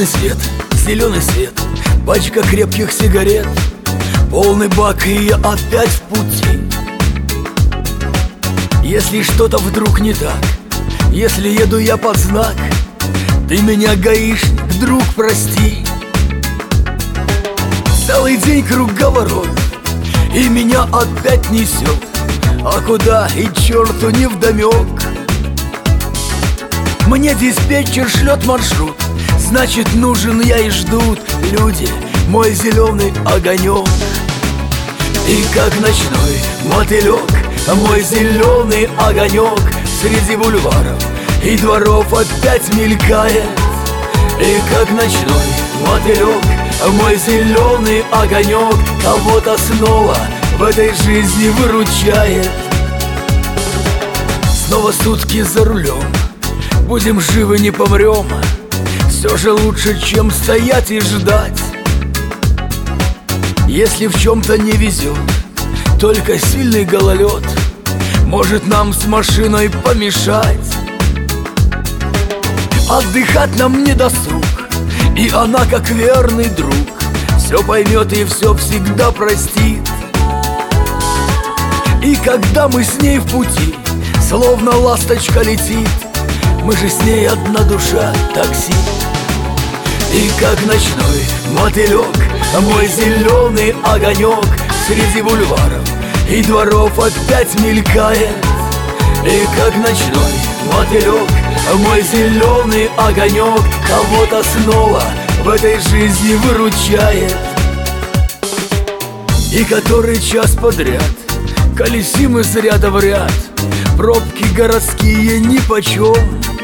Красный свет, зеленый свет, пачка крепких сигарет, полный бак, и я опять в пути. Если что-то вдруг не так, если еду я под знак, ты меня, гаишник, друг, прости. Целый день круговорот, и меня опять несет, а куда и черту невдомек. Мне диспетчер шлет маршрут, значит нужен я и ждут люди мой зеленый огонек. И как ночной мотылек мой зеленый огонек среди бульваров и дворов опять мелькает. И как ночной мотылек мой зеленый огонек кого-то снова в этой жизни выручает. Снова сутки за рулем, будем живы, не помрем. Все же лучше, чем стоять и ждать. Если в чем-то не везет, только сильный гололед может нам с машиной помешать. Отдыхать нам не досуг, и она, как верный друг, все поймет и все всегда простит. И когда мы с ней в пути, словно ласточка летит, мы же с ней одна душа, такси. И как ночной мотылек мой зеленый огонек среди бульваров и дворов опять мелькает. И как ночной мотылек мой зеленый огонек кого-то снова в этой жизни выручает. И который час подряд колесим из ряда в ряд, пробки городские нипочем.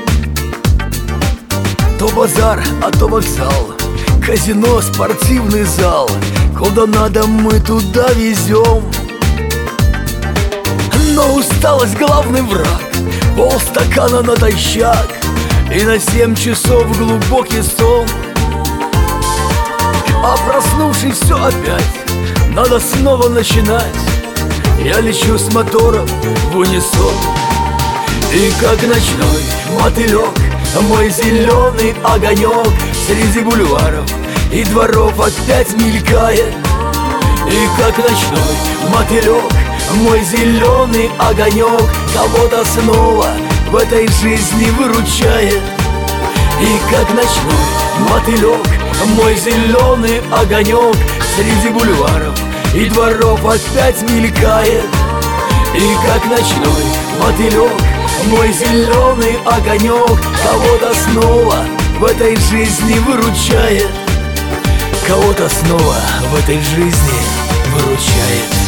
То базар, а то вокзал, казино, спортивный зал, куда надо мы туда везем. Но усталость главный враг, полстакана натощак, и на 7 часов глубокий сон. А проснувшись, все опять надо снова начинать. Я лечу с мотором в унисон. И как ночной мотылек мой зеленый огонек среди бульваров и дворов опять мелькает. И как ночной мотылек мой зеленый огонек кого-то снова в этой жизни выручает. И как ночной мотылек мой зеленый огонек среди бульваров и дворов опять мелькает. И как ночной мотылек мой зеленый огонек кого-то снова в этой жизни выручает. Кого-то снова в этой жизни выручает.